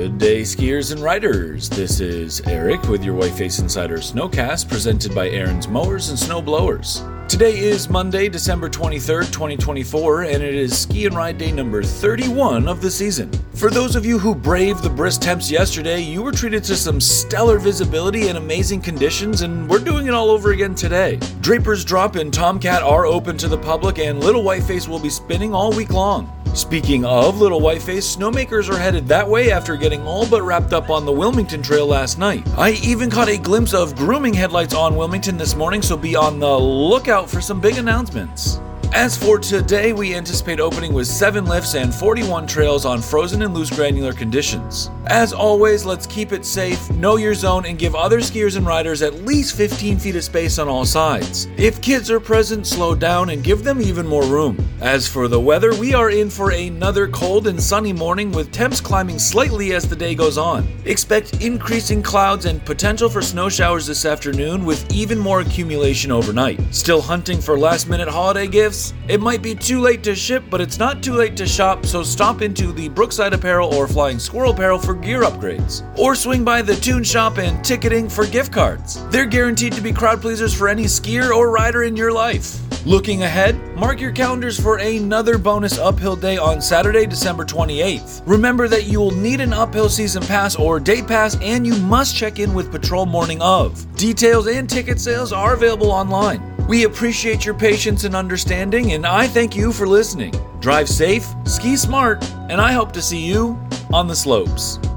Good day, skiers and riders. This is Eric with your Whiteface Insider Snowcast, presented by Aaron's Mowers and Snow Blowers. Today is Monday, December 23rd, 2024, and it is ski and ride day number 31 of the season. For those of you who braved the brisk temps yesterday, you were treated to some stellar visibility and amazing conditions, and we're doing it all over again today. Draper's Drop and Tomcat are open to the public, and Little Whiteface will be spinning all week long. Speaking of Little Whiteface, snowmakers are headed that way after getting all but wrapped up on the Wilmington Trail last night. I even caught a glimpse of grooming headlights on Wilmington this morning, so be on the lookout for some big announcements. As for today, we anticipate opening with 7 lifts and 41 trails on frozen and loose granular conditions. As always, let's keep it safe, know your zone, and give other skiers and riders at least 15 feet of space on all sides. If kids are present, slow down and give them even more room. As for the weather, we are in for another cold and sunny morning with temps climbing slightly as the day goes on. Expect increasing clouds and potential for snow showers this afternoon with even more accumulation overnight. Still hunting for last-minute holiday gifts? It might be too late to ship, but it's not too late to shop, so stop into the Brookside Apparel or Flying Squirrel Apparel for gear upgrades. Or swing by the Toon Shop and Ticketing for gift cards. They're guaranteed to be crowd pleasers for any skier or rider in your life. Looking ahead, mark your calendars for another bonus uphill day on Saturday, December 28th. Remember that you will need an uphill season pass or day pass, and you must check in with Patrol morning of. Details and ticket sales are available online. We appreciate your patience and understanding, and I thank you for listening. Drive safe, ski smart, and I hope to see you on the slopes.